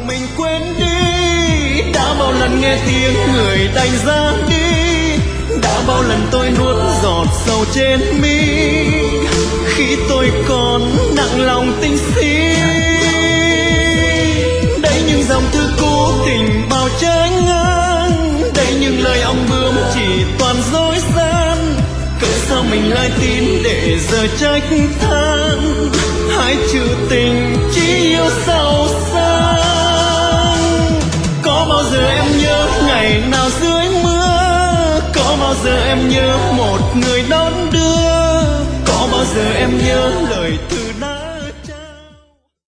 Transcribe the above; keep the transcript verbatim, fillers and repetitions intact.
lòng mình quên đi. Đã bao lần nghe tiếng người đánh giá đi, đã bao lần tôi nuốt giọt sầu trên mi khi tôi còn nặng lòng tình si. Đây những dòng thư cũ tình bao trái ngang, đây những lời ong bướm chỉ toàn dối gian. Cớ sao mình lại tin để giờ trách than, hai chữ tình chỉ yêu sâu sang. Có bao giờ em nhớ ngày nào dưới mưa, có bao giờ em nhớ một người đón đưa, có bao giờ em nhớ lời thương